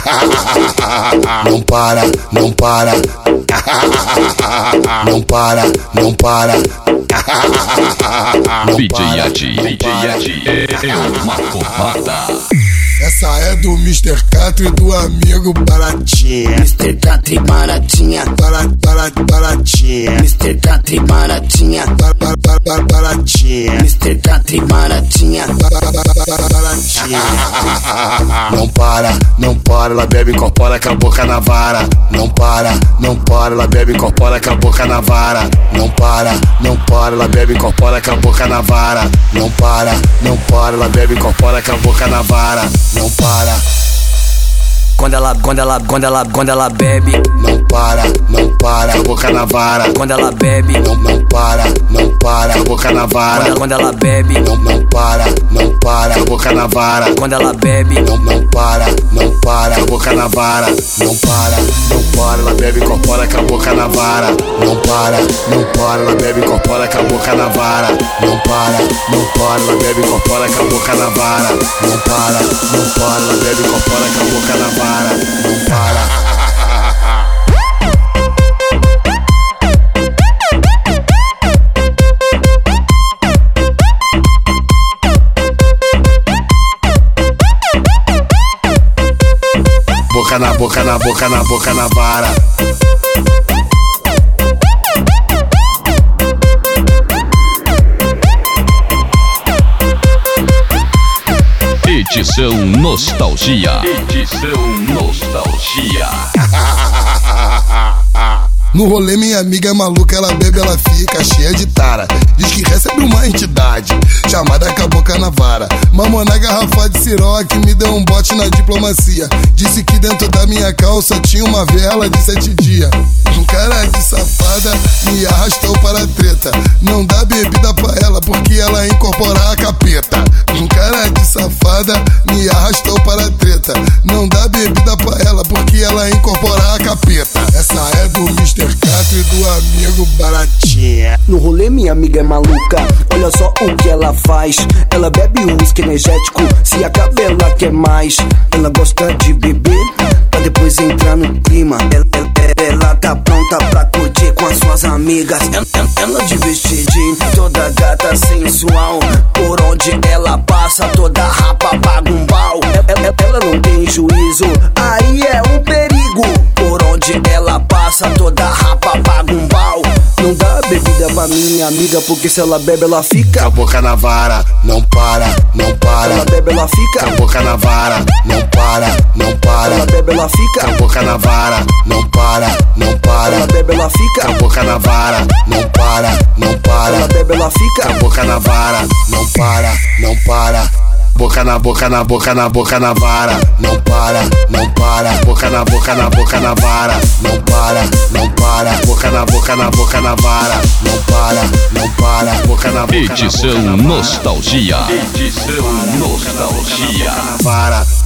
Não para, não para. Não para, não para. DJ Adi é uma porrada. Essa é do Mr. Catre e do amigo Baratinha. Mr. Catre Baratinha. Baratinha. Mr. Catre Baratinha. Baratinha. Mr. Catre Baratinha. Baratinha. Não para, não para, ela bebe, incorpora com a boca na vara. Não para, não para, ela bebe, incorpora com a boca na vara. Não para, não para, ela bebe, incorpora com a boca na vara. Não para, não para, ela bebe, incorpora com a boca na vara. Não para. Quando ela bebe, não para, não para, com a boca na vara. Quando ela bebe, não para, não para, com a boca na vara. Quando ela bebe, não para, não para, com a boca na vara. Quando ela bebe, não para, não para, com a boca na vara. Não para, não para, ela bebe, incorpora com a boca na vara. Não para, não para, ela bebe, incorpora com a boca na vara. Não para, não para, ela bebe, incorpora com a boca na vara. Não para, não para, ela bebe, incorpora com a boca na vara. Não para. Boca na boca, na boca, na boca, na vara. Edição Nostalgia. Edição Nostalgia. No rolê minha amiga é maluca, ela bebe, ela fica cheia de tara. Diz que recebe uma entidade chamada com a boca na vara. Mamou na garrafa de siroque, me deu um bote na diplomacia. Disse que dentro da minha calça tinha uma vela de 7 dias. Um cara de safada me arrastou para a treta. Não dá bebida pra ela porque ela incorpora a capeta. Um cara de safada me arrastou para a treta. Não dá bebida pra ela porque ela incorpora a capeta. Essa é do Mr. Catre e do amigo Baratinha. No rolê minha amiga é maluca, olha só o que ela faz. Ela bebe uísque energético, se acaba ela quer mais. Ela gosta de beber, pra depois entrar no clima. Ela tá pronta pra curtir com as suas amigas. Ela de vestidinho, toda gata sensual. Por onde ela passa, toda rapa paga um pau. Ela não tem juízo, aí é um perigo. Por onde ela passa, toda rapa paga um pau. Não dá bebida pra minha amiga, porque se ela bebe ela fica com a boca na vara. Não para, não para. Ela bebe ela fica com a boca na vara. Não para, não para. Ela bebe ela fica com a boca na vara. Não para, não para. Ela bebe ela fica com a boca na vara. Não para, não para. Ela bebe ela fica com a boca na vara. Não para, não para. Boca na boca, na boca, na boca, na vara. Não para, não para. Boca na boca, na boca, na vara. Não para, não para. Boca na boca, na boca, na vara. Não para, não para. Boca na boca, Edição na boca, na vara. Nostalgia. Edição Nostalgia. Vara.